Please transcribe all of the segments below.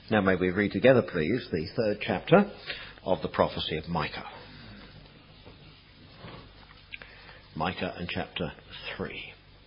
Now may we read together, please, the third chapter of the prophecy of Micah. Micah and chapter 3.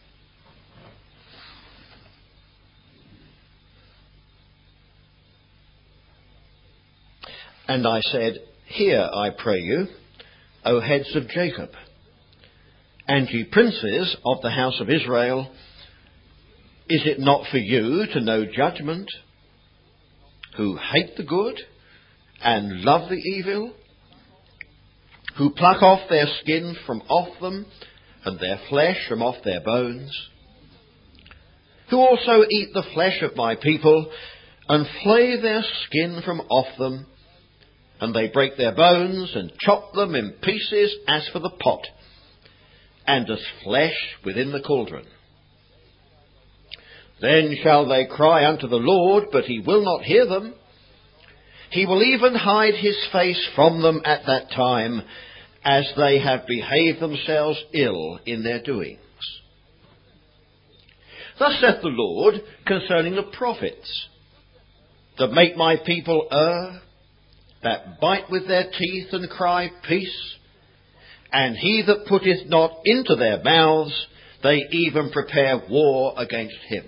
And I said, Hear, I pray you, O heads of Jacob, and ye princes of the house of Israel, is it not for you to know judgment, who hate the good and love the evil, who pluck off their skin from off them, and their flesh from off their bones, who also eat the flesh of my people, and flay their skin from off them, and they break their bones, and chop them in pieces as for the pot, and as flesh within the cauldron. Then shall they cry unto the Lord, but he will not hear them. He will even hide his face from them at that time, as they have behaved themselves ill in their doings. Thus saith the Lord concerning the prophets, that make my people err, that bite with their teeth and cry, Peace, and he that putteth not into their mouths, they even prepare war against him.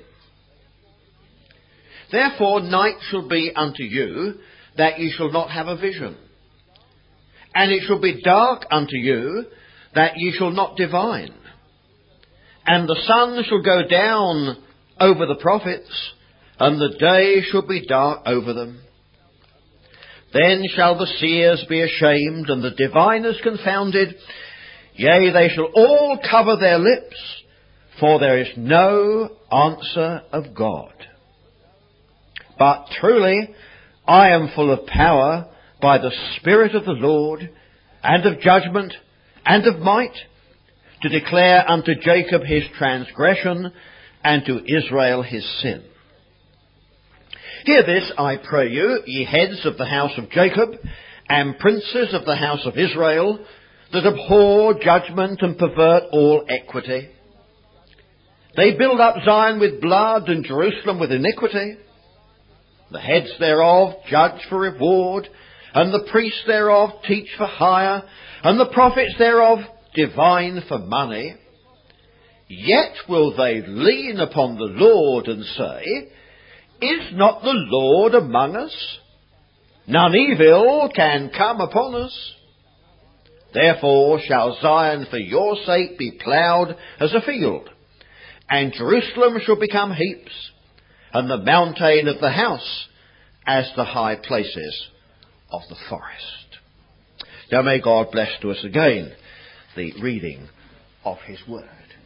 Therefore night shall be unto you, that ye shall not have a vision. And it shall be dark unto you, that ye shall not divine. And the sun shall go down over the prophets, and the day shall be dark over them. Then shall the seers be ashamed, and the diviners confounded. Yea, they shall all cover their lips, for there is no answer of God. But truly, I am full of power by the Spirit of the Lord, and of judgment, and of might, to declare unto Jacob his transgression, and to Israel his sin. Hear this, I pray you, ye heads of the house of Jacob, and princes of the house of Israel, that abhor judgment and pervert all equity. They build up Zion with blood, and Jerusalem with iniquity. The heads thereof judge for reward, and the priests thereof teach for hire, and the prophets thereof divine for money. Yet will they lean upon the Lord and say, Is not the Lord among us? None evil can come upon us. Therefore shall Zion for your sake be ploughed as a field, and Jerusalem shall become heaps, and the mountain of the house as the high places of the forest. Now may God bless to us again the reading of his word.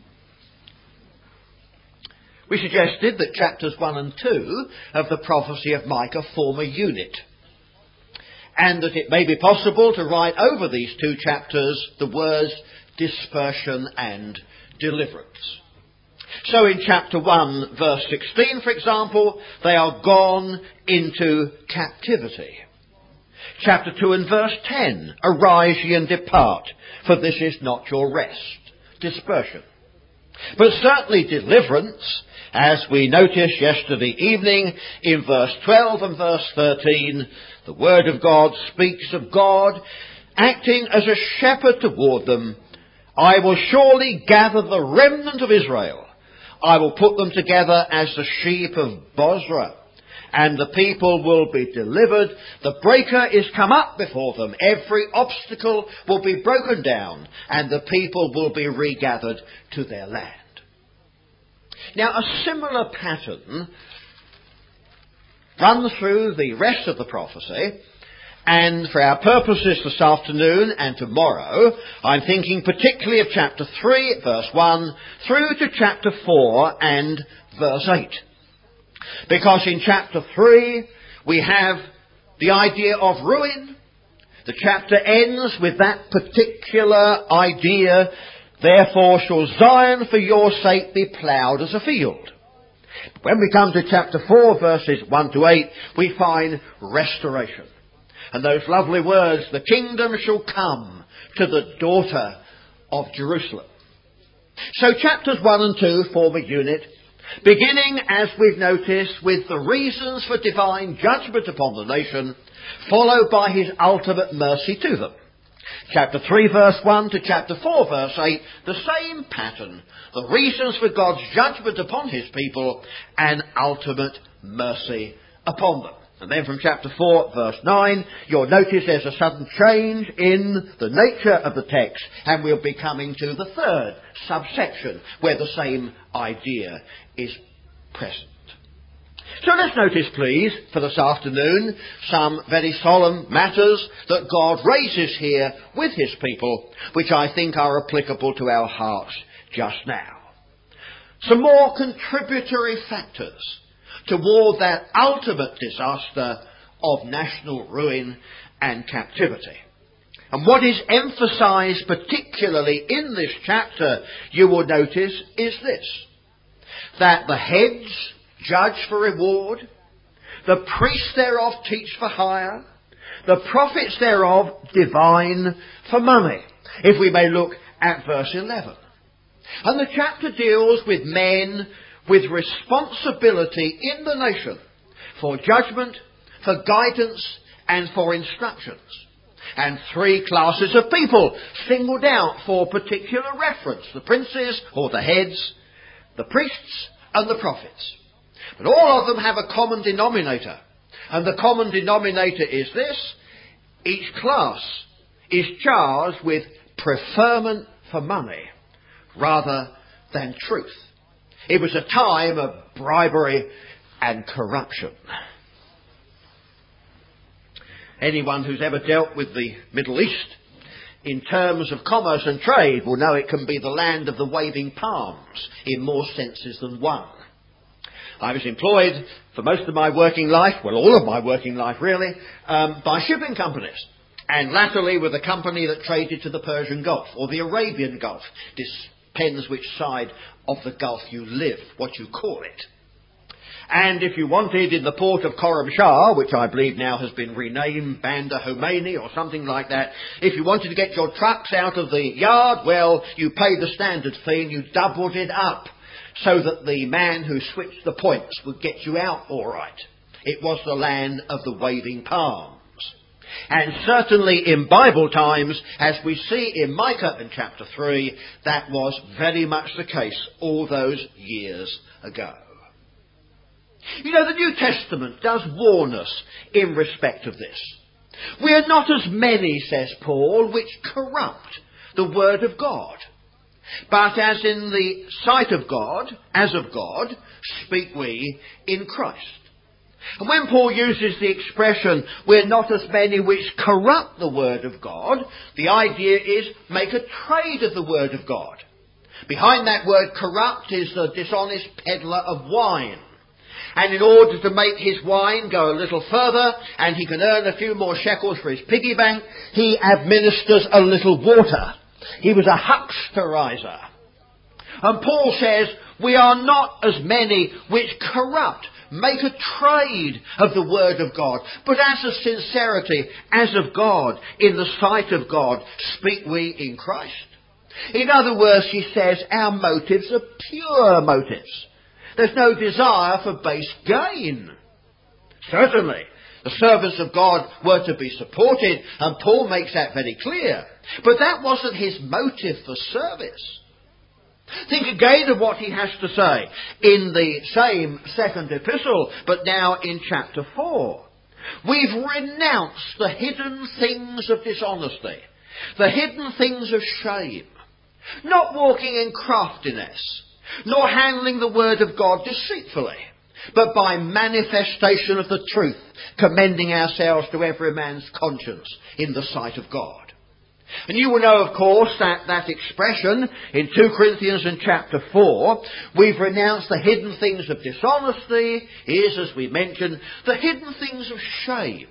We suggested that chapters 1 and 2 of the prophecy of Micah form a unit, and that it may be possible to write over these two chapters the words dispersion and deliverance. So in chapter 1, verse 16, for example, they are gone into captivity. Chapter 2 and verse 10, Arise ye and depart, for this is not your rest. Dispersion. But certainly deliverance, as we noticed yesterday evening in verse 12 and verse 13, the Word of God speaks of God acting as a shepherd toward them. I will surely gather the remnant of Israel. I will put them together as the sheep of Bozrah, and the people will be delivered. The breaker is come up before them. Every obstacle will be broken down, and the people will be regathered to their land. Now, a similar pattern runs through the rest of the prophecy, and for our purposes this afternoon and tomorrow, I'm thinking particularly of chapter 3, verse 1, through to chapter 4 and verse 8. Because in chapter 3, we have the idea of ruin. The chapter ends with that particular idea, Therefore shall Zion for your sake be ploughed as a field. When we come to chapter 4, verses 1 to 8, we find restoration. And those lovely words, the kingdom shall come to the daughter of Jerusalem. So chapters 1 and 2 form a unit, beginning, as we've noticed, with the reasons for divine judgment upon the nation, followed by his ultimate mercy to them. Chapter 3 verse 1 to chapter 4 verse 8, the same pattern, the reasons for God's judgment upon his people and ultimate mercy upon them. And then from chapter 4 verse 9, you'll notice there's a sudden change in the nature of the text, and we'll be coming to the third subsection where the same idea is present. So let's notice, please, for this afternoon, some very solemn matters that God raises here with his people, which I think are applicable to our hearts just now. Some more contributory factors toward that ultimate disaster of national ruin and captivity. And what is emphasised particularly in this chapter, you will notice, is this: that the heads judge for reward, the priests thereof teach for hire, the prophets thereof divine for money, if we may look at verse 11. And the chapter deals with men with responsibility in the nation for judgment, for guidance, and for instructions. And three classes of people singled out for particular reference: the princes, or the heads, the priests, and the prophets. But all of them have a common denominator. And the common denominator is this: each class is charged with preferment for money rather than truth. It was a time of bribery and corruption. Anyone who's ever dealt with the Middle East in terms of commerce and trade will know it can be the land of the waving palms in more senses than one. I was employed for most of my working life, well, all of my working life really, by shipping companies. And latterly with a company that traded to the Persian Gulf or the Arabian Gulf. Depends which side of the Gulf you live, what you call it. And if you wanted in the port of Khorramshahr, which I believe now has been renamed Bandar Khomeini or something like that, if you wanted to get your trucks out of the yard, well, you paid the standard fee and you doubled it up so that the man who switched the points would get you out all right. It was the land of the waving palms. And certainly in Bible times, as we see in Micah in chapter 3, that was very much the case all those years ago. You know, the New Testament does warn us in respect of this. We are not as many, says Paul, which corrupt the word of God. But as in the sight of God, as of God, speak we in Christ. And when Paul uses the expression, we're not as many which corrupt the word of God, the idea is make a trade of the word of God. Behind that word corrupt is the dishonest peddler of wine. And in order to make his wine go a little further, and he can earn a few more shekels for his piggy bank, he administers a little water. He was a hucksterizer. And Paul says, we are not as many which corrupt, make a trade of the word of God, but as a sincerity, as of God, in the sight of God, speak we in Christ. In other words, he says, our motives are pure motives. There's no desire for base gain. Certainly, the servants of God were to be supported, and Paul makes that very clear. But that wasn't his motive for service. Think again of what he has to say in the same second epistle, but now in chapter 4. We've renounced the hidden things of dishonesty, the hidden things of shame, not walking in craftiness, nor handling the word of God deceitfully, but by manifestation of the truth, commending ourselves to every man's conscience in the sight of God. And you will know, of course, that expression in 2 Corinthians in chapter 4, we've renounced the hidden things of dishonesty, is, as we mentioned, the hidden things of shame.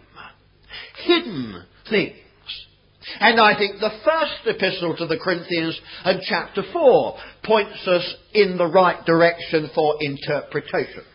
Hidden things. And I think the first epistle to the Corinthians in chapter 4 points us in the right direction for interpretation.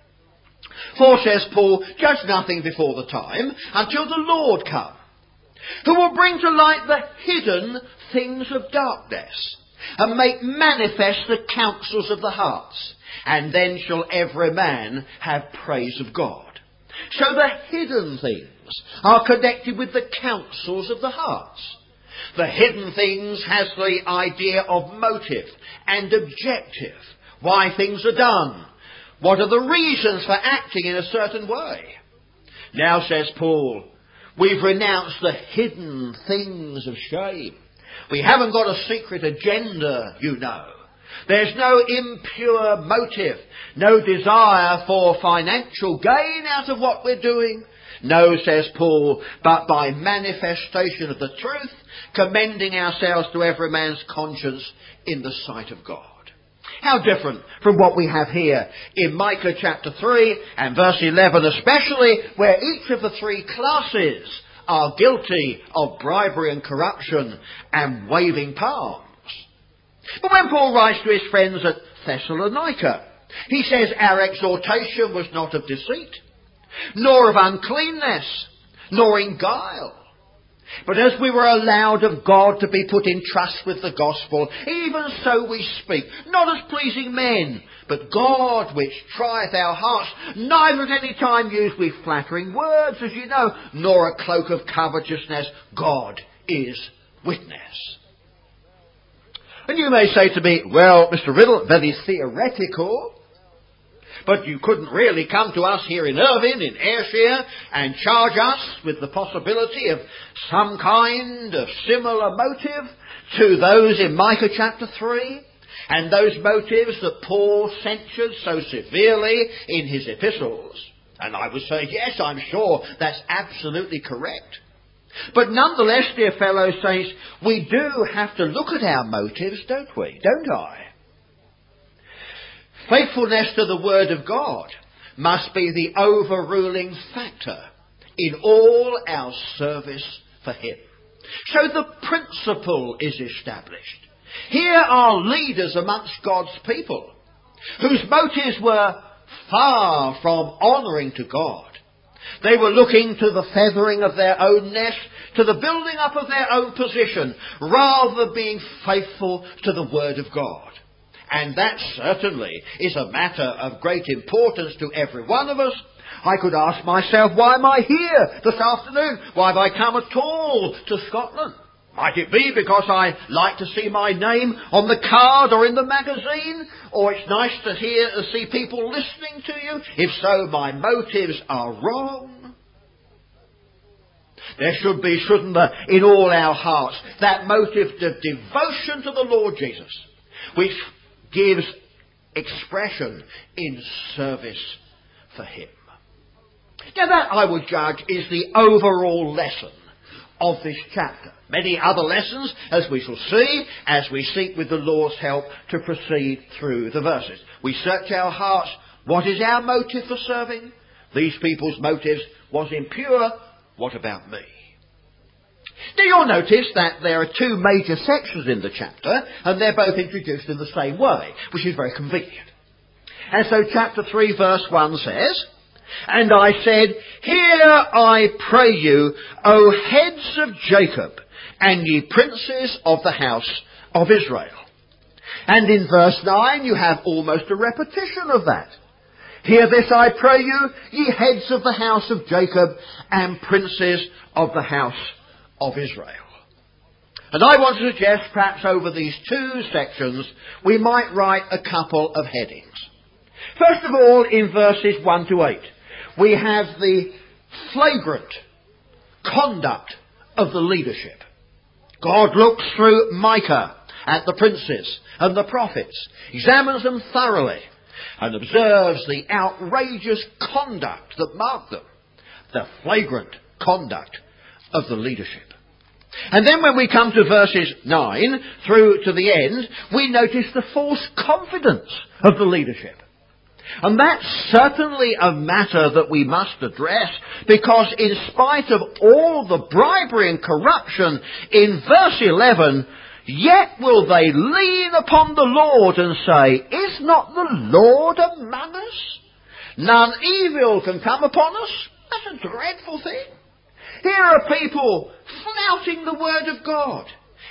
For, says Paul, judge nothing before the time until the Lord come, who will bring to light the hidden things of darkness and make manifest the counsels of the hearts, and then shall every man have praise of God. So the hidden things are connected with the counsels of the hearts. The hidden things has the idea of motive and objective, why things are done, what are the reasons for acting in a certain way. Now, says Paul, we've renounced the hidden things of shame. We haven't got a secret agenda, you know. There's no impure motive, no desire for financial gain out of what we're doing. No, says Paul, but by manifestation of the truth, commending ourselves to every man's conscience in the sight of God. How different from what we have here in Micah chapter 3 and verse 11 especially, where each of the three classes are guilty of bribery and corruption and waving palms. But when Paul writes to his friends at Thessalonica, he says our exhortation was not of deceit, nor of uncleanness, nor in guile. But as we were allowed of God to be put in trust with the gospel, even so we speak, not as pleasing men, but God which trieth our hearts, neither at any time use we flattering words, as you know, nor a cloak of covetousness. God is witness. And you may say to me, well, Mr. Riddle, that is theoretical. But you couldn't really come to us here in Irvine, in Ayrshire, and charge us with the possibility of some kind of similar motive to those in Micah chapter 3, and those motives that Paul censured so severely in his epistles. And I would say, yes, I'm sure that's absolutely correct. But nonetheless, dear fellow saints, we do have to look at our motives, don't we? Don't I? Faithfulness to the Word of God must be the overruling factor in all our service for Him. So the principle is established. Here are leaders amongst God's people whose motives were far from honouring to God. They were looking to the feathering of their own nest, to the building up of their own position, rather than being faithful to the Word of God. And that certainly is a matter of great importance to every one of us. I could ask myself, why am I here this afternoon? Why have I come at all to Scotland? Might it be because I like to see my name on the card or in the magazine? Or it's nice to see people listening to you? If so, my motives are wrong. There should be, shouldn't there, in all our hearts, that motive of devotion to the Lord Jesus, which gives expression in service for Him. Now that, I would judge, is the overall lesson of this chapter. Many other lessons, as we shall see, as we seek with the Lord's help to proceed through the verses. We search our hearts. What is our motive for serving? These people's motives was impure. What about me? Now you'll notice that there are two major sections in the chapter, and they're both introduced in the same way, which is very convenient. And so chapter 3 verse 1 says, "And I said, Hear, I pray you, O heads of Jacob, and ye princes of the house of Israel." And in verse 9 you have almost a repetition of that. "Hear this, I pray you, ye heads of the house of Jacob, and princes of the house of Israel." And I want to suggest perhaps over these two sections we might write a couple of headings. First of all, in verses 1 to 8, we have the flagrant conduct of the leadership. God looks through Micah at the princes and the prophets, examines them thoroughly, and observes the outrageous conduct that marked them, the flagrant conduct of the leadership. And then when we come to verses 9 through to the end, we notice the false confidence of the leadership. And that's certainly a matter that we must address, because in spite of all the bribery and corruption in verse 11, yet will they lean upon the Lord and say, "Is not the Lord among us? None evil can come upon us." That's a dreadful thing. Here are people flouting the Word of God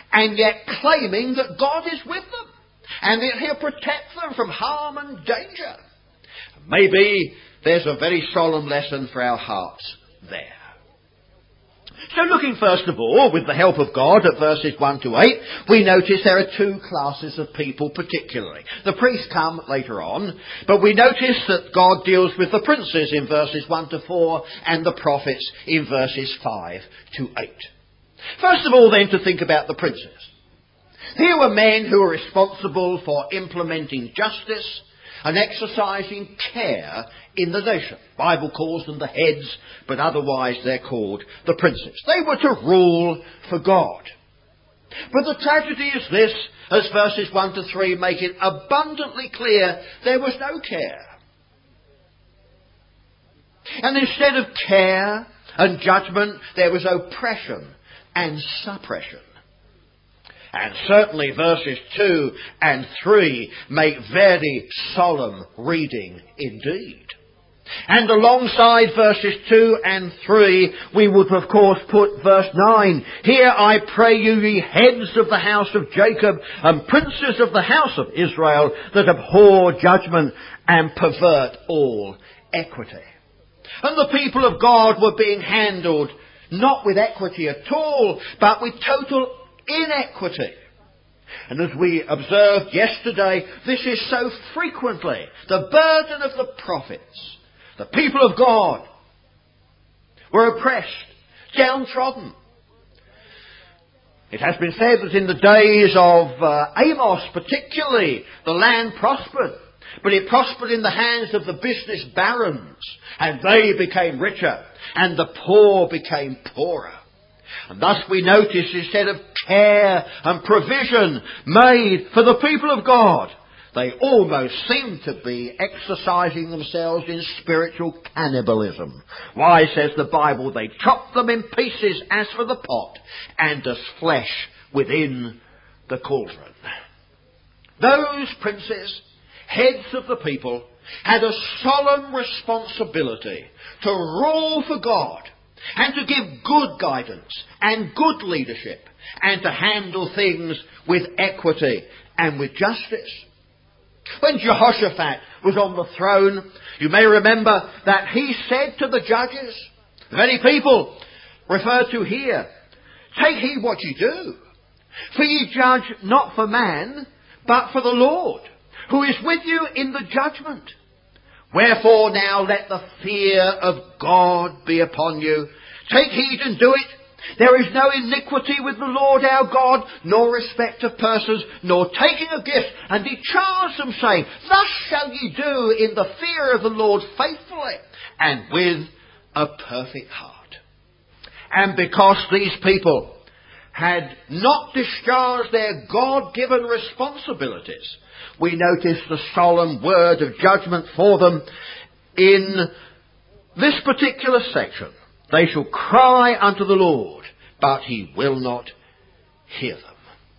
and yet claiming that God is with them and that He'll protect them from harm and danger. Maybe there's a very solemn lesson for our hearts there. So looking first of all, with the help of God, at verses 1 to 8, we notice there are two classes of people particularly. The priests come later on, but we notice that God deals with the princes in verses 1 to 4 and the prophets in verses 5 to 8. First of all then, to think about the princes. Here were men who were responsible for implementing justice and exercising care in the nation. The Bible calls them the heads, but otherwise they're called the princes. They were to rule for God. But the tragedy is this, as verses 1 to 3 make it abundantly clear, there was no care. And instead of care and judgment, there was oppression and suppression. And certainly verses 2 and 3 make very solemn reading indeed. And alongside verses 2 and 3, we would of course put verse 9. Here I pray you, ye heads of the house of Jacob and princes of the house of Israel, that abhor judgment and pervert all equity. And the people of God were being handled not with equity at all, but with total inequity. And as we observed yesterday, this is so frequently the burden of the prophets. The people of God were oppressed, downtrodden. It has been said that in the days of Amos particularly, the land prospered. But it prospered in the hands of the business barons, and they became richer, and the poor became poorer. And thus we notice, instead of care and provision made for the people of God, they almost seem to be exercising themselves in spiritual cannibalism. Why, says the Bible, they chop them in pieces as for the pot, and as flesh within the cauldron. Those princes, heads of the people, had a solemn responsibility to rule for God and to give good guidance and good leadership and to handle things with equity and with justice. When Jehoshaphat was on the throne, you may remember that he said to the judges, the very people referred to here, take heed what ye do, for ye judge not for man, but for the Lord, who is with you in the judgment. Wherefore now let the fear of God be upon you. Take heed and do it. There is no iniquity with the Lord our God, nor respect of persons, nor taking of gifts. And he charged them, saying, thus shall ye do in the fear of the Lord faithfully, and with a perfect heart. And because these people had not discharged their God-given responsibilities, we notice the solemn word of judgment for them in this particular section. They shall cry unto the Lord, but he will not hear them.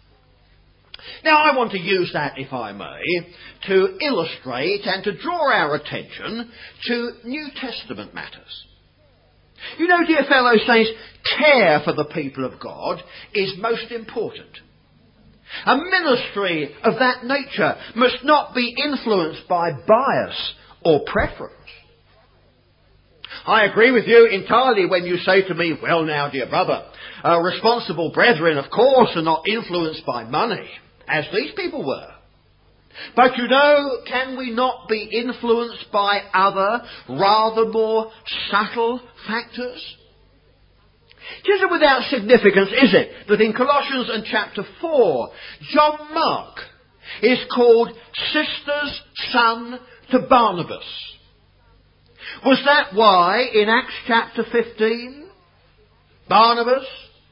Now I want to use that, if I may, to illustrate and to draw our attention to New Testament matters. You know, dear fellow saints, care for the people of God is most important. A ministry of that nature must not be influenced by bias or preference. I agree with you entirely when you say to me, well now, dear brother, responsible brethren, of course, are not influenced by money, as these people were. But you know, can we not be influenced by other, rather more subtle factors? It isn't without significance, is it, that in Colossians and chapter 4, John Mark is called sister's son to Barnabas. Was that why in Acts chapter 15, Barnabas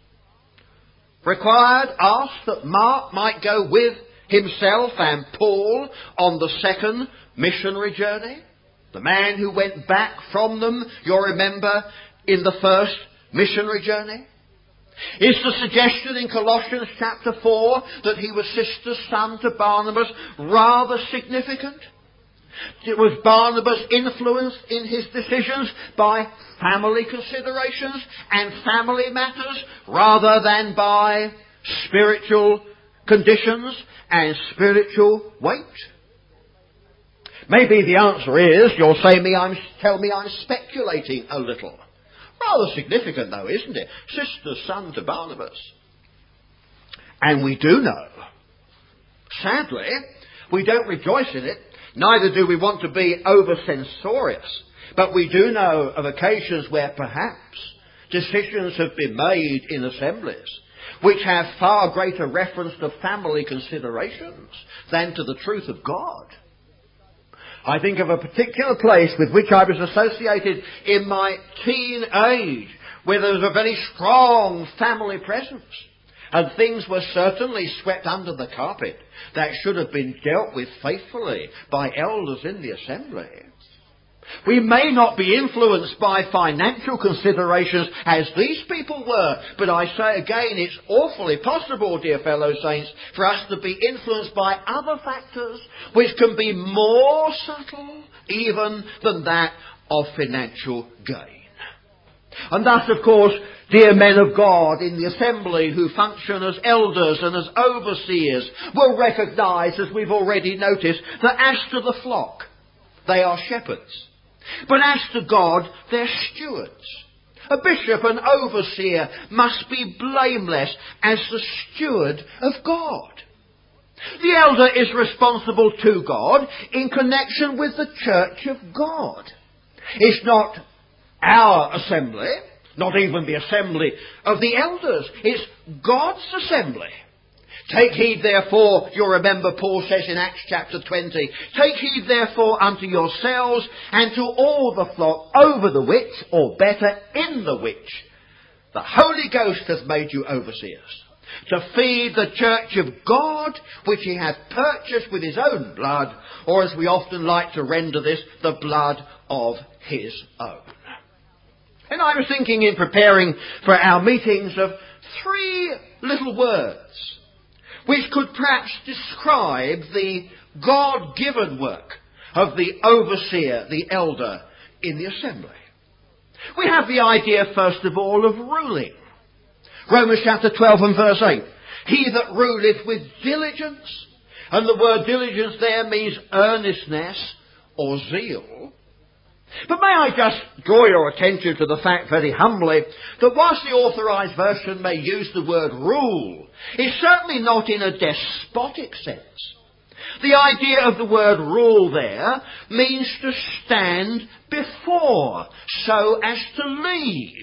asked that Mark might go with himself and Paul on the second missionary journey? The man who went back from them, you'll remember, in the first missionary journey? Is the suggestion in Colossians chapter 4 that he was sister's son to Barnabas rather significant? Was Barnabas influenced in his decisions by family considerations and family matters rather than by spiritual conditions and spiritual weight? Maybe the answer is, you'll tell me I'm speculating a little. Rather significant though, isn't it? Sister's son to Barnabas. And we do know, sadly, we don't rejoice in it, neither do we want to be over-censorious, but we do know of occasions where perhaps decisions have been made in assemblies which have far greater reference to family considerations than to the truth of God. I think of a particular place with which I was associated in my teen age, where there was a very strong family presence. And things were certainly swept under the carpet that should have been dealt with faithfully by elders in the assembly. We may not be influenced by financial considerations as these people were, but I say again, it's awfully possible, dear fellow saints, for us to be influenced by other factors which can be more subtle even than that of financial gain. And thus, of course, dear men of God in the assembly who function as elders and as overseers will recognise, as we've already noticed, that as to the flock, they are shepherds. But as to God, they're stewards. A bishop and overseer must be blameless as the steward of God. The elder is responsible to God in connection with the church of God. It's not our assembly, not even the assembly of the elders. It's God's assembly. Take heed therefore, you'll remember Paul says in Acts chapter 20, take heed therefore unto yourselves and to all the flock over the which, or better, in the which, the Holy Ghost hath made you overseers, to feed the church of God, which he hath purchased with his own blood, or as we often like to render this, the blood of his own. And I was thinking in preparing for our meetings of three little words which could perhaps describe the God-given work of the overseer, the elder, in the assembly. We have the idea, first of all, of ruling. Romans chapter 12 and verse 8. He that ruleth with diligence, and the word diligence there means earnestness or zeal. But may I just draw your attention to the fact very humbly that whilst the authorised version may use the word rule, it's certainly not in a despotic sense. The idea of the word rule there means to stand before so as to lead.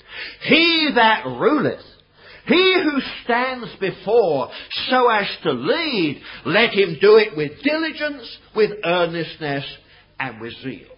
He that ruleth, he who stands before so as to lead, let him do it with diligence, with earnestness and with zeal.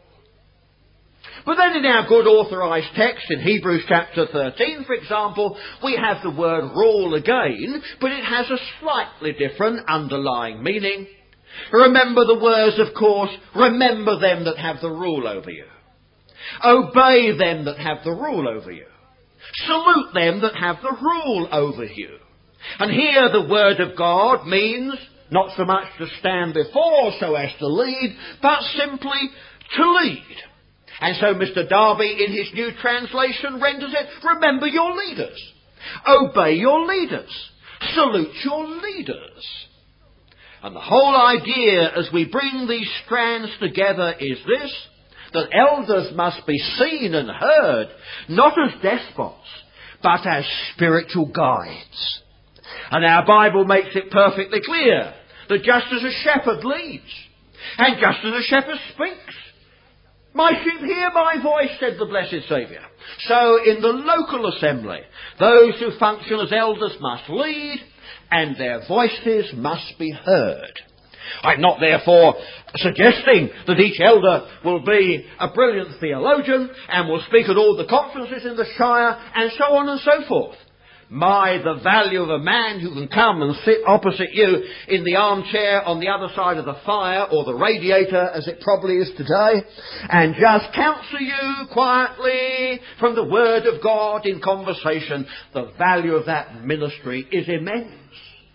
But then in our good authorised text in Hebrews chapter 13, for example, we have the word rule again, but it has a slightly different underlying meaning. Remember the words, of course, remember them that have the rule over you. Obey them that have the rule over you. Salute them that have the rule over you. And here the word of God means not so much to stand before so as to lead, but simply to lead. And so Mr. Darby, in his new translation, renders it, remember your leaders. Obey your leaders. Salute your leaders. And the whole idea as we bring these strands together is this, that elders must be seen and heard, not as despots, but as spiritual guides. And our Bible makes it perfectly clear that just as a shepherd leads, and just as a shepherd speaks, my sheep hear my voice, said the blessed Saviour. So in the local assembly, those who function as elders must lead, and their voices must be heard. I'm not therefore suggesting that each elder will be a brilliant theologian and will speak at all the conferences in the shire and so on and so forth. The value of a man who can come and sit opposite you in the armchair on the other side of the fire, or the radiator as it probably is today, and just counsel you quietly from the Word of God in conversation, the value of that ministry is immense.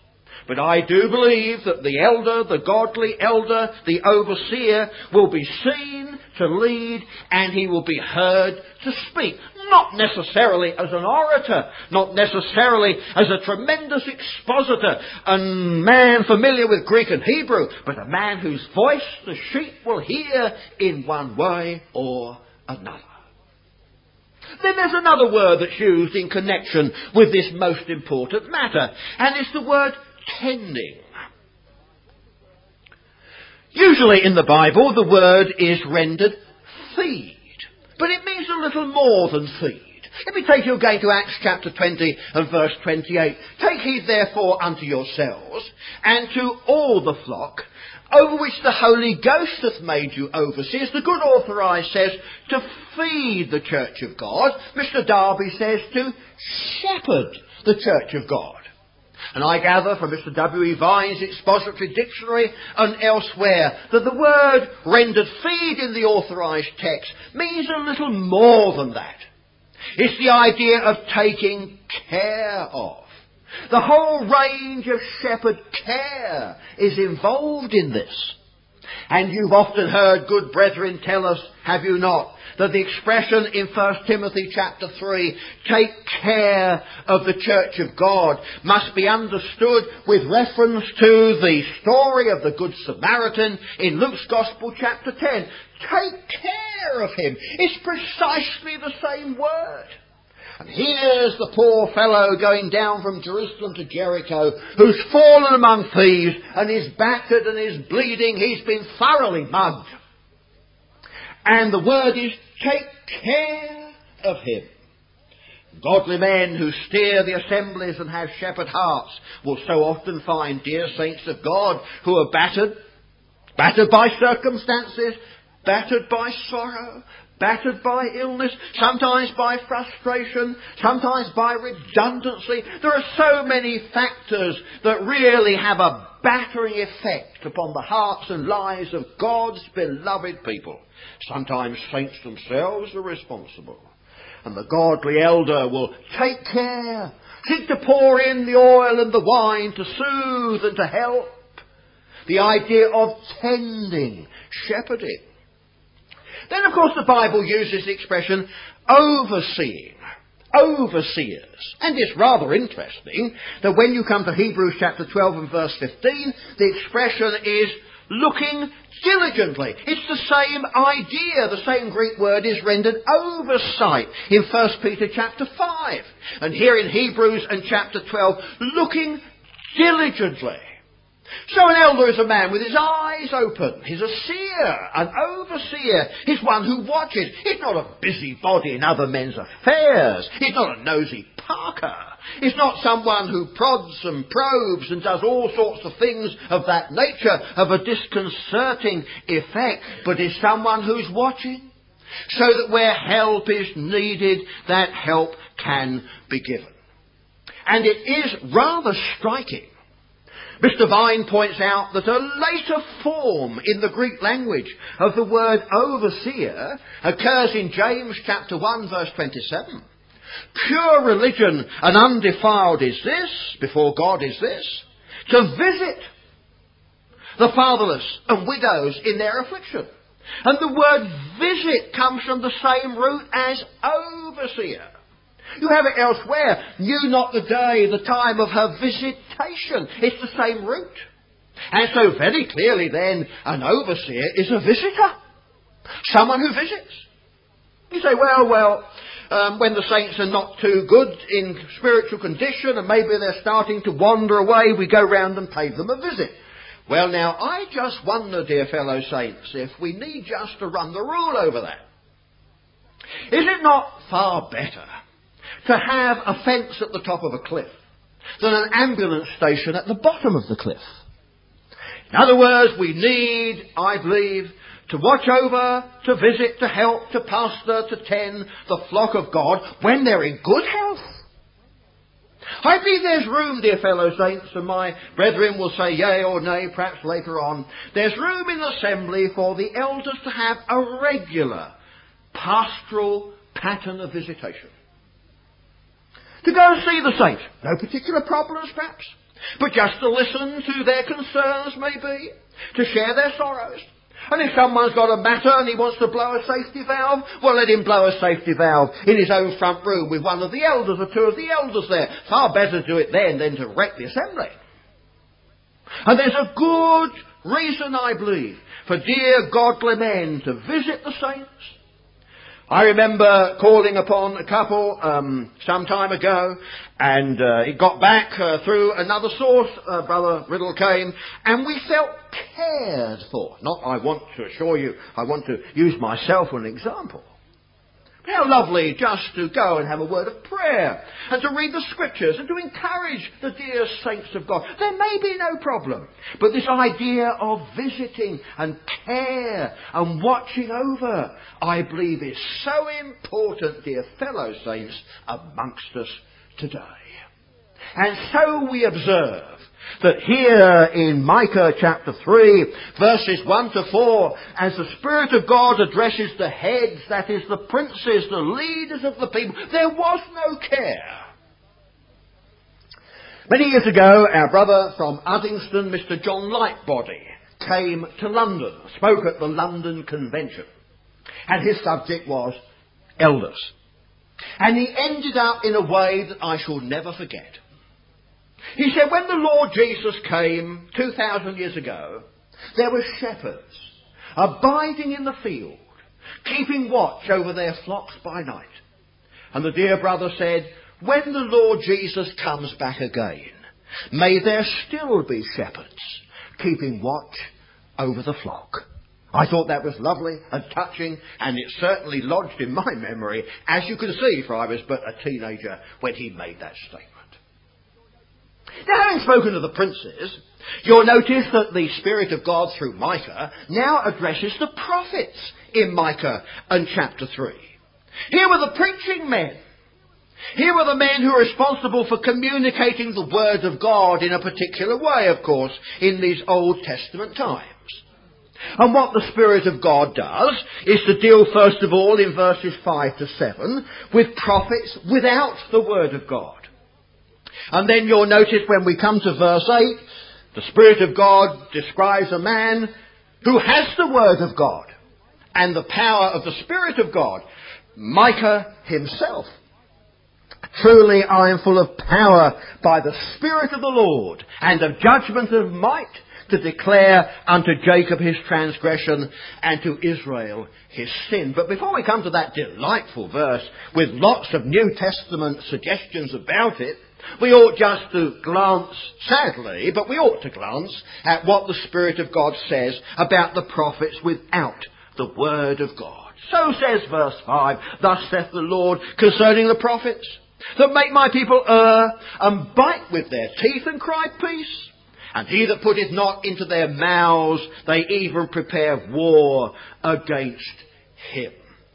But I do believe that the elder, the godly elder, the overseer, will be seen to lead and he will be heard to speak. Not necessarily as an orator, not necessarily as a tremendous expositor, a man familiar with Greek and Hebrew, but a man whose voice the sheep will hear in one way or another. Then there's another word that's used in connection with this most important matter, and it's the word tending. Usually in the Bible the word is rendered feed, but it means a little more than feed. Let me take you again to Acts chapter 20 and verse 28. Take heed therefore unto yourselves and to all the flock over which the Holy Ghost hath made you overseers. The good authorised says to feed the church of God. Mr. Darby says to shepherd the church of God. And I gather from Mr. W.E. Vine's Expository Dictionary and elsewhere that the word rendered feed in the authorised text means a little more than that. It's the idea of taking care of. The whole range of shepherd care is involved in this. And you've often heard good brethren tell us, have you not, that the expression in 1 Timothy chapter 3, take care of the church of God, must be understood with reference to the story of the Good Samaritan in Luke's Gospel chapter 10. Take care of him. It's precisely the same word. And here's the poor fellow going down from Jerusalem to Jericho, who's fallen among thieves and is battered and is bleeding. He's been thoroughly mugged. And the word is, take care of him. Godly men who steer the assemblies and have shepherd hearts will so often find dear saints of God who are battered by circumstances, battered by sorrow, battered by illness, sometimes by frustration, sometimes by redundancy. There are so many factors that really have a battering effect upon the hearts and lives of God's beloved people. Sometimes saints themselves are responsible. And the godly elder will take care, seek to pour in the oil and the wine to soothe and to help. The idea of tending, shepherding. Then, of course, the Bible uses the expression overseeing, overseers. And it's rather interesting that when you come to Hebrews chapter 12 and verse 15, the expression is looking diligently. It's the same idea. The same Greek word is rendered oversight in 1 Peter chapter 5. And here in Hebrews and chapter 12, looking diligently. So an elder is a man with his eyes open. He's a seer, an overseer. He's one who watches. He's not a busybody in other men's affairs. He's not a nosy Parker. He's not someone who prods and probes and does all sorts of things of that nature, of a disconcerting effect, but is someone who's watching, so that where help is needed, that help can be given. And it is rather striking. Mr. Vine points out that a later form in the Greek language of the word overseer occurs in James chapter 1 verse 27. Pure religion and undefiled is this, before God is this, to visit the fatherless and widows in their affliction. And the word visit comes from the same root as overseer. You have it elsewhere. Knew not the day, the time of her visitation. It's the same root. And so very clearly then, an overseer is a visitor. Someone who visits. You say, well, when the saints are not too good in spiritual condition and maybe they're starting to wander away, we go round and pay them a visit. Well now, I just wonder, dear fellow saints, if we need just to run the rule over that. Is it not far better to have a fence at the top of a cliff than an ambulance station at the bottom of the cliff? In other words, we need, I believe, to watch over, to visit, to help, to pastor, to tend the flock of God when they're in good health. I believe there's room, dear fellow saints, and my brethren will say yea or nay perhaps later on. There's room in the assembly for the elders to have a regular pastoral pattern of visitation. To go and see the saints. No particular problems perhaps. but just to listen to their concerns maybe, to share their sorrows. And if someone's got a matter and he wants to blow a safety valve, well, let him blow a safety valve in his own front room with one of the elders or two of the elders there. Far better to do it then than to wreck the assembly. And there's a good reason, I believe, for dear godly men to visit the saints. I remember calling upon a couple some time ago, and it got back through another source. Brother Riddle came, and we felt cared for. Not, I want to assure you, I want to use myself as an example. How lovely just to go and have a word of prayer and to read the scriptures and to encourage the dear saints of God. There may be no problem, but this idea of visiting and care and watching over, I believe, is so important, dear fellow saints, amongst us today. And so we observe that here in Micah chapter 3, verses 1 to 4, as the Spirit of God addresses the heads, that is the princes, the leaders of the people, there was no care. Many years ago, our brother from Uddingston, Mr. John Lightbody, came to London, spoke at the London Convention, and his subject was elders. And he ended up in a way that I shall never forget. He said, when the Lord Jesus came 2,000 years ago, there were shepherds abiding in the field, keeping watch over their flocks by night. And the dear brother said, when the Lord Jesus comes back again, may there still be shepherds keeping watch over the flock. I thought that was lovely and touching, and it certainly lodged in my memory, as you can see, for I was but a teenager when he made that statement. Now, having spoken of the princes, you'll notice that the Spirit of God through Micah now addresses the prophets in Micah and chapter 3. Here were the preaching men. Here were the men who are responsible for communicating the Word of God in a particular way, of course, in these Old Testament times. And what the Spirit of God does is to deal, first of all, in verses 5 to 7, with prophets without the Word of God. And then you'll notice when we come to verse 8, the Spirit of God describes a man who has the Word of God and the power of the Spirit of God, Micah himself. Truly I am full of power by the Spirit of the Lord, and of judgment of might, to declare unto Jacob his transgression, and to Israel his sin. But before we come to that delightful verse, with lots of New Testament suggestions about it, we ought just to glance, sadly, but we ought to glance at what the Spirit of God says about the prophets without the Word of God. So says verse 5, thus saith the Lord concerning the prophets, that make my people err, and bite with their teeth, and cry peace. And he that putteth not into their mouths, they even prepare war against him.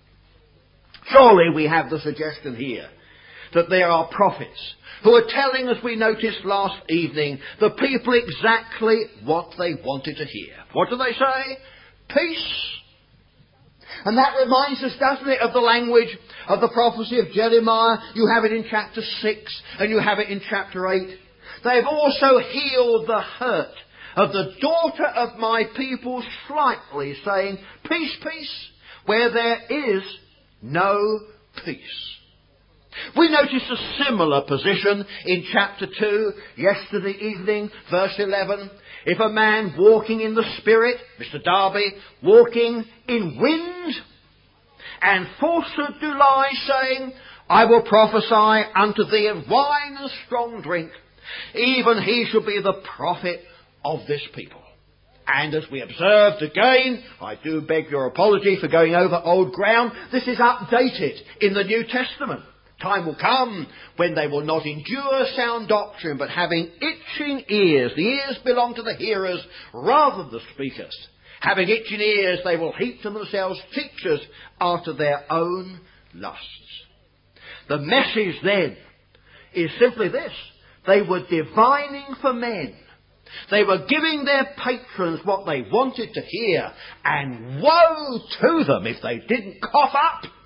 Surely we have the suggestion here that there are prophets who are telling, as we noticed last evening, the people exactly what they wanted to hear. What do they say? Peace. And that reminds us, doesn't it, of the language of the prophecy of Jeremiah. You have it in chapter 6 and you have it in chapter 8. They've also healed the hurt of the daughter of my people slightly, saying, peace, peace, where there is no peace. We noticed a similar position in chapter 2 yesterday evening, verse 11. If a man walking in the Spirit, Mr. Darby, walking in wind, and falsehood do lie, saying, I will prophesy unto thee of wine and strong drink, even he shall be the prophet of this people. And as we observed again, I do beg your apology for going over old ground, this is updated in the New Testament. Time will come when they will not endure sound doctrine, but having itching ears, the ears belong to the hearers rather than the speakers. Having itching ears, they will heap to themselves teachers after their own lusts. The message then is simply this. They were divining for men. They were giving their patrons what they wanted to hear, and woe to them if they didn't cough up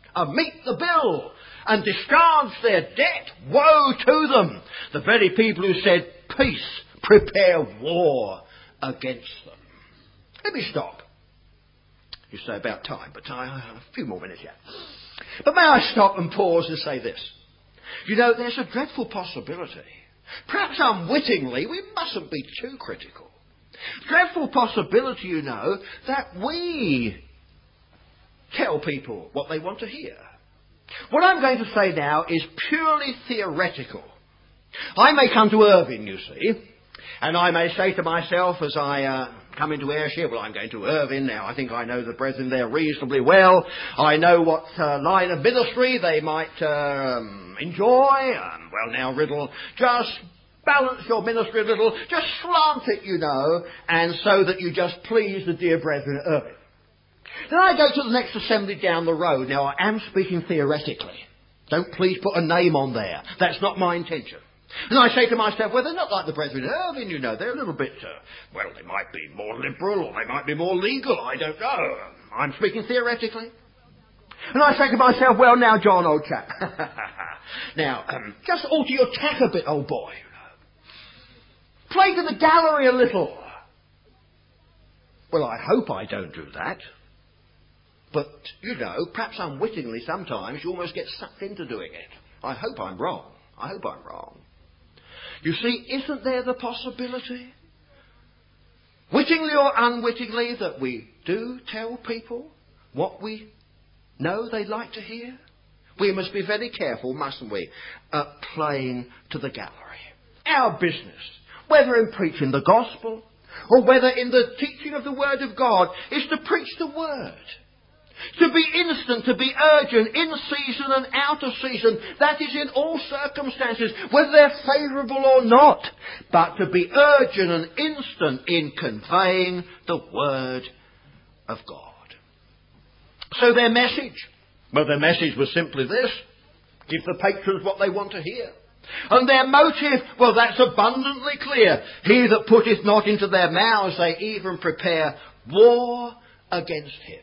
meet the bill and discharge their debt. Woe to them! The very people who said, peace, prepare war against them. Let me stop. You say about time, but a few more minutes yet. But may I stop and pause and say this? You know, there's a dreadful possibility. Perhaps unwittingly, we mustn't be too critical. Dreadful possibility, you know, that we tell people what they want to hear. What I'm going to say now is purely theoretical. I may come to Irvine, you see, and I may say to myself as I come into Ayrshire, well, I'm going to Irvine now. I think I know the brethren there reasonably well. I know what line of ministry they might enjoy. Well, now, Riddle, just balance your ministry a little. Just slant it, you know, and so that you just please the dear brethren at Irvine. Then I go to the next assembly down the road. Now, I am speaking theoretically. Don't please put a name on there. That's not my intention. And I say to myself, well, they're not like the brethren at Irvine, you know. They're a little bit, well, they might be more liberal or they might be more legal. I don't know. I'm speaking theoretically. And I say to myself, well, now, John, old chap, now, just alter your tack a bit, old boy. Play to the gallery a little. Well, I hope I don't do that. But, you know, perhaps unwittingly sometimes you almost get sucked into doing it. I hope I'm wrong. I hope I'm wrong. You see, isn't there the possibility, wittingly or unwittingly, that we do tell people what we know they'd like to hear? We must be very careful, mustn't we, at playing to the gallery. Our business, whether in preaching the gospel or whether in the teaching of the Word of God, is to preach the Word. To be instant, to be urgent, in season and out of season. That is in all circumstances, whether they're favourable or not. But to be urgent and instant in conveying the Word of God. So their message, well, their message was simply this: give the patrons what they want to hear. And their motive, well, that's abundantly clear. He that putteth not into their mouths, they even prepare war against him.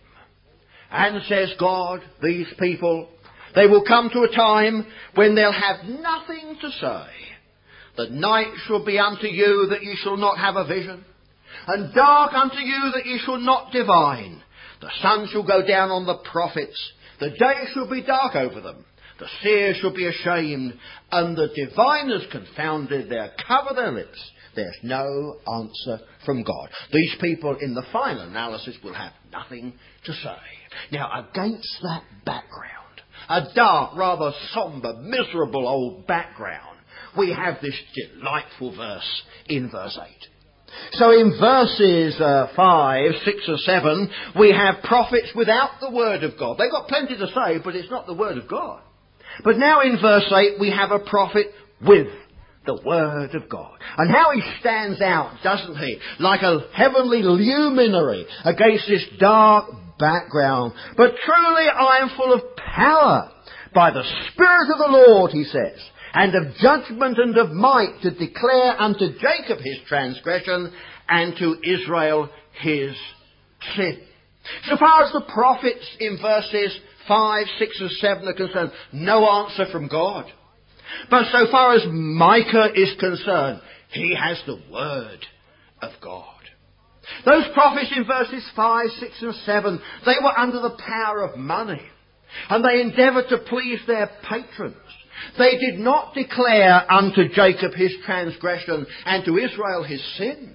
And says God, these people, they will come to a time when they'll have nothing to say. The night shall be unto you that ye shall not have a vision, and dark unto you that ye shall not divine. The sun shall go down on the prophets, the day shall be dark over them. The seers shall be ashamed, and the diviners confounded. They'll cover their lips. There's no answer from God. These people, in the final analysis, will have nothing to say. Now, against that background, a dark, rather sombre, miserable old background, we have this delightful verse in verse 8. So in verses 5, 6 and 7, we have prophets without the word of God. They've got plenty to say, but it's not the word of God. But now in verse 8, we have a prophet with the Word of God. And how he stands out, doesn't he? Like a heavenly luminary against this dark background. But truly I am full of power by the Spirit of the Lord, he says, and of judgment and of might, to declare unto Jacob his transgression and to Israel his sin. So far as the prophets in verses 5, 6 and 7 are concerned, no answer from God. But so far as Micah is concerned, he has the Word of God. Those prophets in verses 5, 6 and 7, they were under the power of money. And they endeavoured to please their patrons. They did not declare unto Jacob his transgression and to Israel his sin.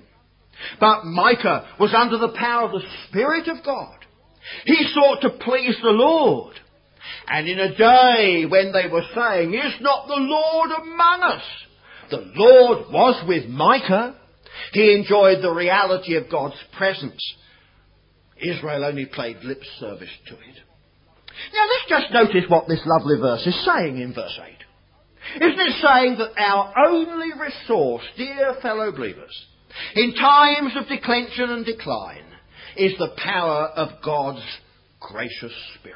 But Micah was under the power of the Spirit of God. He sought to please the Lord. And in a day when they were saying, is not the Lord among us? The Lord was with Micah. He enjoyed the reality of God's presence. Israel only played lip service to it. Now let's just notice what this lovely verse is saying in verse 8. Isn't it saying that our only resource, dear fellow believers, in times of declension and decline, is the power of God's gracious Spirit?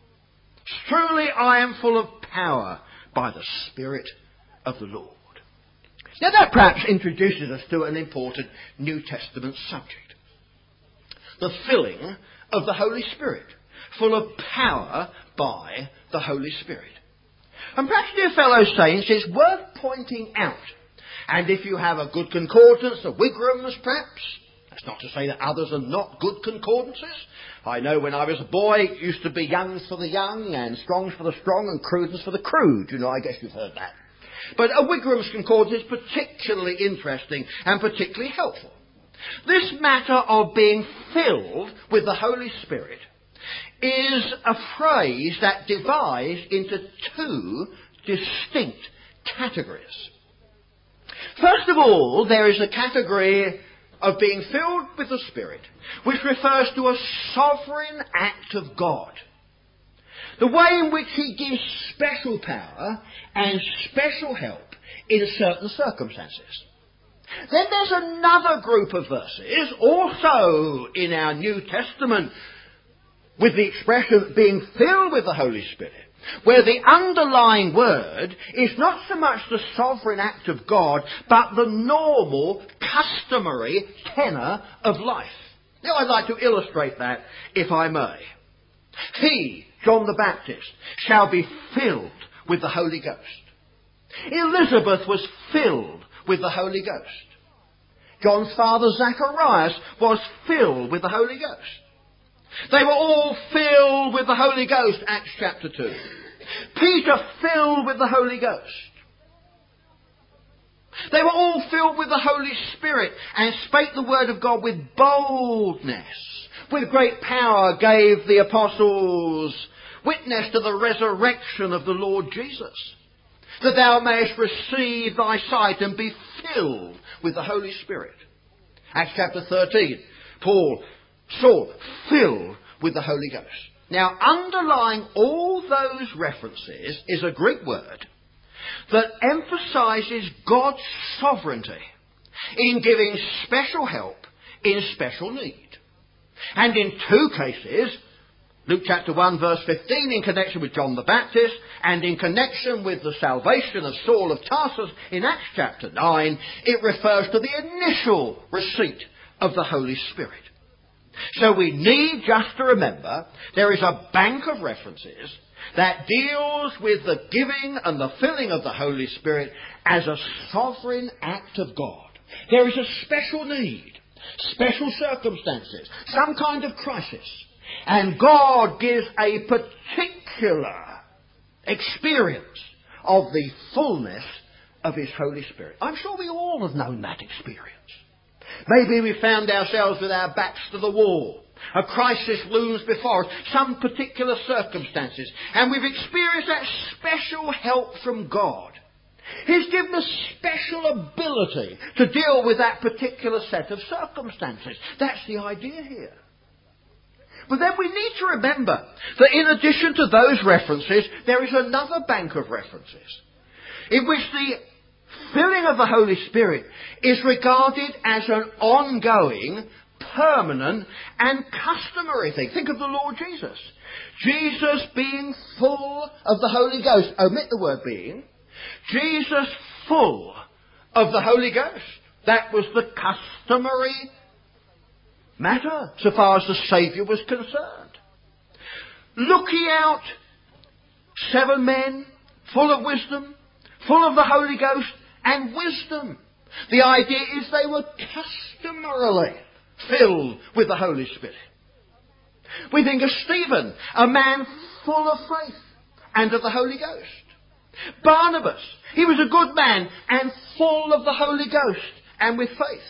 Truly I am full of power by the Spirit of the Lord. Now that perhaps introduces us to an important New Testament subject. The filling of the Holy Spirit, full of power by the Holy Spirit. And perhaps, dear fellow saints, it's worth pointing out, and if you have a good concordance, the Wigram's perhaps, that's not to say that others are not good concordances. I know when I was a boy, it used to be Young's for the young, and Strong's for the strong, and Cruden's for the crude. You know, I guess you've heard that. But a Wigram's concordance is particularly interesting and particularly helpful. This matter of being filled with the Holy Spirit is a phrase that divides into two distinct categories. First of all, there is a category of being filled with the Spirit, which refers to a sovereign act of God. The way in which He gives special power and special help in certain circumstances. Then there's another group of verses, also in our New Testament, with the expression being filled with the Holy Spirit, where the underlying word is not so much the sovereign act of God, but the normal, customary tenor of life. Now I'd like to illustrate that, if I may. He, John the Baptist, shall be filled with the Holy Ghost. Elizabeth was filled with the Holy Ghost. John's father Zacharias was filled with the Holy Ghost. They were all filled with the Holy Ghost, Acts chapter 2. Peter filled with the Holy Ghost. They were all filled with the Holy Spirit and spake the word of God with boldness. With great power gave the apostles witness to the resurrection of the Lord Jesus, that thou mayest receive thy sight and be filled with the Holy Spirit. Acts chapter 13, Saul filled with the Holy Ghost. Now, underlying all those references is a Greek word that emphasises God's sovereignty in giving special help in special need. And in two cases, Luke chapter 1 verse 15 in connection with John the Baptist, and in connection with the salvation of Saul of Tarsus in Acts chapter 9, it refers to the initial receipt of the Holy Spirit. So we need just to remember there is a bank of references that deals with the giving and the filling of the Holy Spirit as a sovereign act of God. There is a special need, special circumstances, some kind of crisis, and God gives a particular experience of the fullness of His Holy Spirit. I'm sure we all have known that experience. Maybe we found ourselves with our backs to the wall. A crisis looms before us, some particular circumstances, and we've experienced that special help from God. He's given us special ability to deal with that particular set of circumstances. That's the idea here. But then we need to remember that in addition to those references, there is another bank of references in which the filling of the Holy Spirit is regarded as an ongoing, permanent and customary thing. Think of the Lord Jesus. Jesus being full of the Holy Ghost. Omit the word being. Jesus full of the Holy Ghost. That was the customary matter so far as the Saviour was concerned. Look ye out, 7 men full of wisdom, full of the Holy Ghost and wisdom. The idea is they were customarily filled with the Holy Spirit. We think of Stephen, a man full of faith and of the Holy Ghost. Barnabas, he was a good man and full of the Holy Ghost and with faith.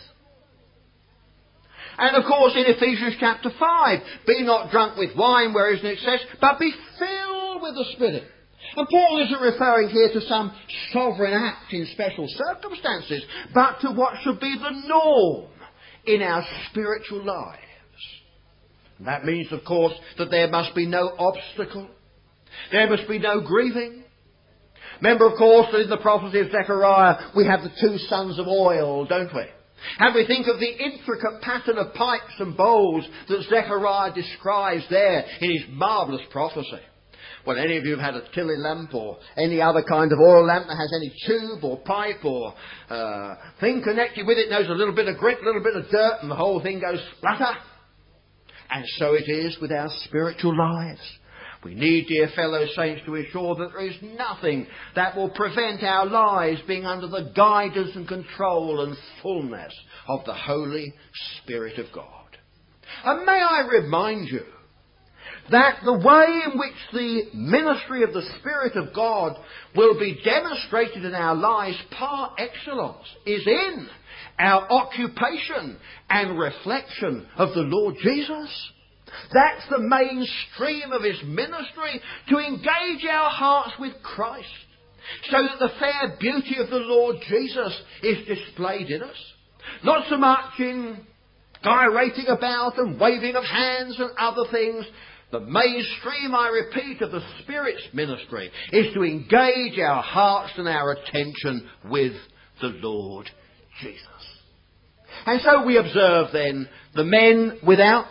And of course in Ephesians chapter 5, be not drunk with wine where is an excess, but be filled with the Spirit. And Paul isn't referring here to some sovereign act in special circumstances, but to what should be the norm in our spiritual lives. And that means, of course, that there must be no obstacle. There must be no grieving. Remember, of course, that in the prophecy of Zechariah, we have the 2 sons of oil, don't we? And we think of the intricate pattern of pipes and bowls that Zechariah describes there in his marvellous prophecy. Well, any of you have had a Tilly lamp or any other kind of oil lamp that has any tube or pipe or thing connected with it, knows a little bit of grit, a little bit of dirt, and the whole thing goes splutter. And so it is with our spiritual lives. We need, dear fellow saints, to ensure that there is nothing that will prevent our lives being under the guidance and control and fullness of the Holy Spirit of God. And may I remind you that the way in which the ministry of the Spirit of God will be demonstrated in our lives par excellence is in our occupation and reflection of the Lord Jesus. That's the main stream of his ministry, to engage our hearts with Christ, so that the fair beauty of the Lord Jesus is displayed in us. Not so much in gyrating about and waving of hands and other things. The mainstream, I repeat, of the Spirit's ministry is to engage our hearts and our attention with the Lord Jesus. And so we observe then the men without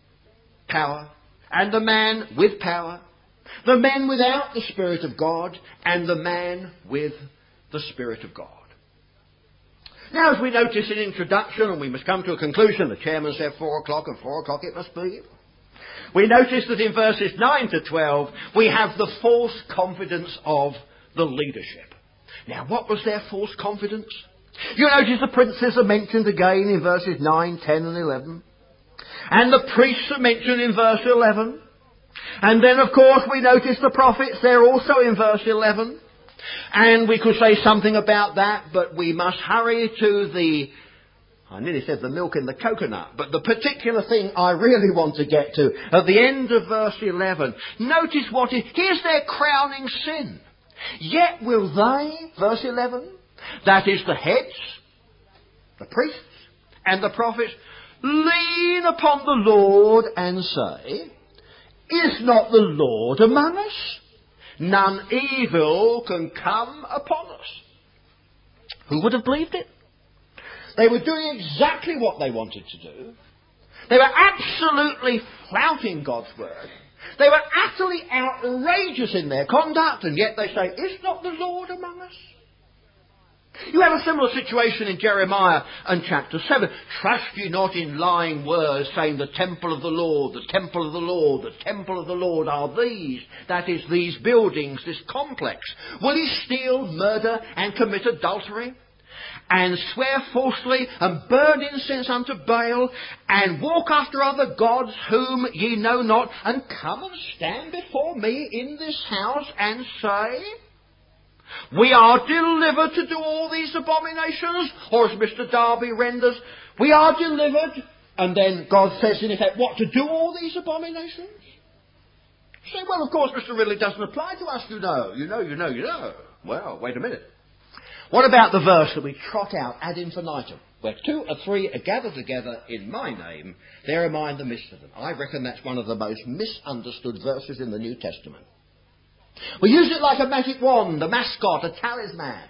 power and the man with power, the men without the Spirit of God and the man with the Spirit of God. Now, as we notice in introduction, and we must come to a conclusion, the chairman said 4 o'clock, and 4 o'clock it must be. We notice that in verses 9 to 12, we have the false confidence of the leadership. Now, what was their false confidence? You notice the princes are mentioned again in verses 9, 10 and 11. And the priests are mentioned in verse 11. And then, of course, we notice the prophets, they're also in verse 11. And we could say something about that, but we must hurry to I nearly said the milk in the coconut, but the particular thing I really want to get to, at the end of verse 11, notice here's their crowning sin. Yet will they, verse 11, that is the heads, the priests and the prophets, lean upon the Lord and say, is not the Lord among us? None evil can come upon us. Who would have believed it? They were doing exactly what they wanted to do. They were absolutely flouting God's word. They were utterly outrageous in their conduct, and yet they say, is not the Lord among us? You have a similar situation in Jeremiah and chapter 7. Trust ye not in lying words, saying the temple of the Lord, the temple of the Lord, the temple of the Lord are these. That is, these buildings, this complex. Will ye steal, murder, and commit adultery? And swear falsely, and burn incense unto Baal, and walk after other gods whom ye know not, and come and stand before me in this house, and say, we are delivered to do all these abominations? Or as Mr. Darby renders, we are delivered, and then God says in effect, what, to do all these abominations? You say, well, of course, Mr. Ridley doesn't apply to us, you know. Well, wait a minute. What about the verse that we trot out ad infinitum? Where 2 or 3 are gathered together in my name, there am I in the midst of them. I reckon that's one of the most misunderstood verses in the New Testament. We use it like a magic wand, a mascot, a talisman.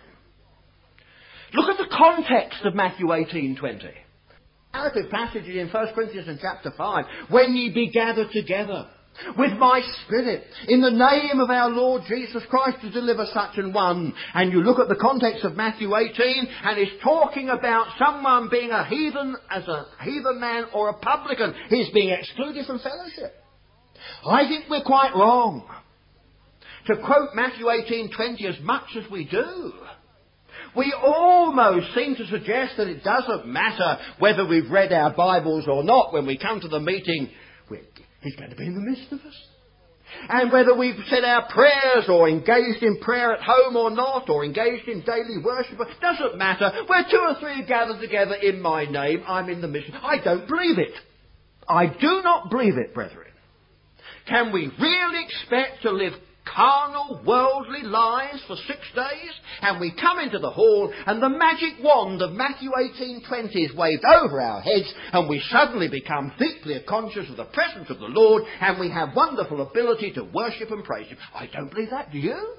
Look at the context of Matthew 18:20. Narrative passages in 1 Corinthians and chapter 5. When ye be gathered together with my Spirit, in the name of our Lord Jesus Christ to deliver such an one. And you look at the context of Matthew 18, and it's talking about someone being a heathen, as a heathen man or a publican. He's being excluded from fellowship. I think we're quite wrong to quote Matthew 18:20 as much as we do. We almost seem to suggest that it doesn't matter whether we've read our Bibles or not. When we come to the meeting, He's going to be in the midst of us. And whether we've said our prayers or engaged in prayer at home or not, or engaged in daily worship, it doesn't matter. Where 2 or 3 are gathered together in my name, I'm in the midst. I don't believe it. I do not believe it, brethren. Can we really expect to live carnal, worldly lives for 6 days, and we come into the hall and the magic wand of Matthew 18:20 is waved over our heads, and we suddenly become deeply conscious of the presence of the Lord, and we have wonderful ability to worship and praise Him? I don't believe that, do you?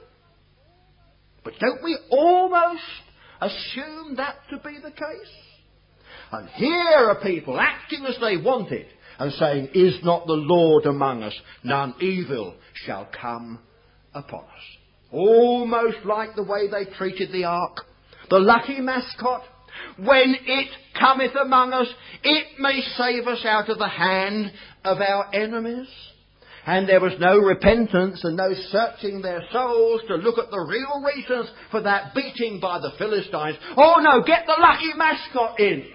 But don't we almost assume that to be the case? And here are people acting as they wanted and saying, is not the Lord among us? None evil shall come upon us. Almost like the way they treated the ark. The lucky mascot. When it cometh among us, it may save us out of the hand of our enemies. And there was no repentance and no searching their souls to look at the real reasons for that beating by the Philistines. Oh no, get the lucky mascot in.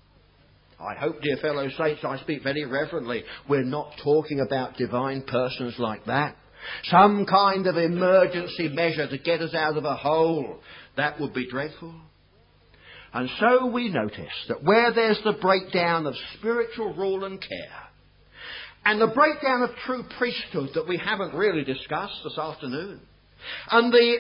I hope, dear fellow saints, I speak very reverently. We're not talking about divine persons like that. Some kind of emergency measure to get us out of a hole. That would be dreadful. And so we notice that where there's the breakdown of spiritual rule and care, and the breakdown of true priesthood that we haven't really discussed this afternoon, and the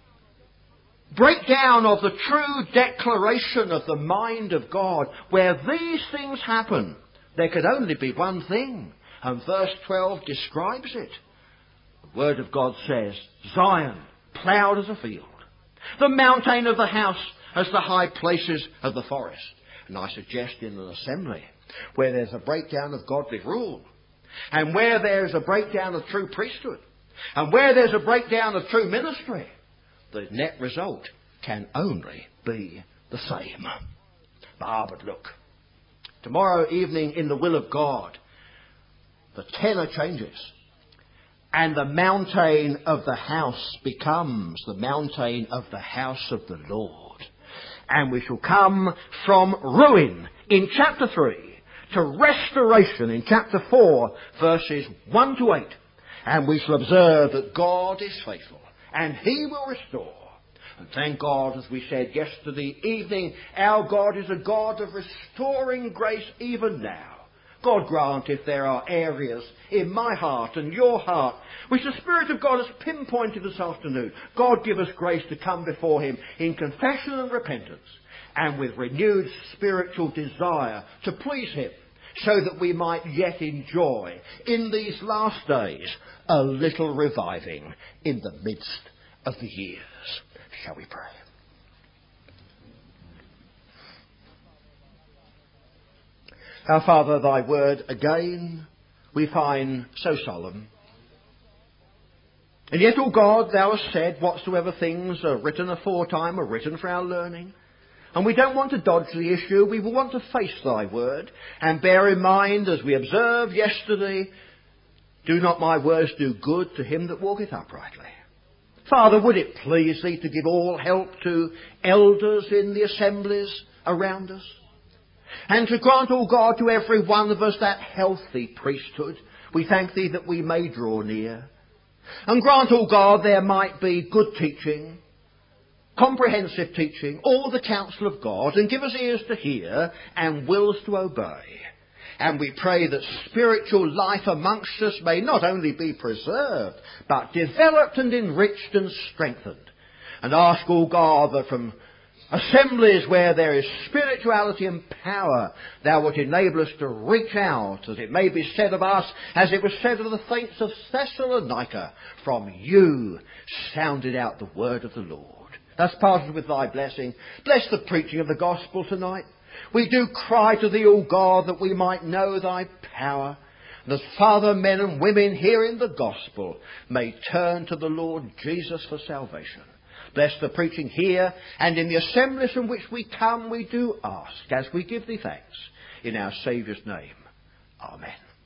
breakdown of the true declaration of the mind of God, where these things happen, there can only be one thing. And verse 12 describes it. The Word of God says, Zion, ploughed as a field, the mountain of the house as the high places of the forest. And I suggest in an assembly where there's a breakdown of godly rule, and where there's a breakdown of true priesthood, and where there's a breakdown of true ministry, the net result can only be the same. But look, tomorrow evening in the will of God, the tenor changes, and the mountain of the house becomes the mountain of the house of the Lord. And we shall come from ruin in chapter 3 to restoration in chapter 4, verses 1 to 8. And we shall observe that God is faithful and He will restore. And thank God, as we said yesterday evening, our God is a God of restoring grace even now. God grant if there are areas in my heart and your heart which the Spirit of God has pinpointed this afternoon, God give us grace to come before Him in confession and repentance and with renewed spiritual desire to please Him, so that we might yet enjoy in these last days a little reviving in the midst of the years. Shall we pray? Our Father, Thy word again we find so solemn. And yet, O God, Thou hast said, whatsoever things are written aforetime are written for our learning. And we don't want to dodge the issue. We will want to face Thy word and bear in mind, as we observed yesterday, do not my words do good to him that walketh uprightly. Father, would it please Thee to give all help to elders in the assemblies around us? And to grant, O God, to every one of us that healthy priesthood. We thank Thee that we may draw near. And grant, O God, there might be good teaching, comprehensive teaching, all the counsel of God, and give us ears to hear and wills to obey. And we pray that spiritual life amongst us may not only be preserved, but developed and enriched and strengthened. And ask, O God, that from assemblies where there is spirituality and power, Thou wilt enable us to reach out, as it may be said of us, as it was said of the saints of Thessalonica, from You sounded out the word of the Lord. Thus parted with Thy blessing. Bless the preaching of the gospel tonight. We do cry to Thee, O God, that we might know Thy power, and that, Father, men and women hearing the gospel may turn to the Lord Jesus for salvation. Bless the preaching here and in the assemblies from which we come, we do ask, as we give Thee thanks, in our Saviour's name. Amen.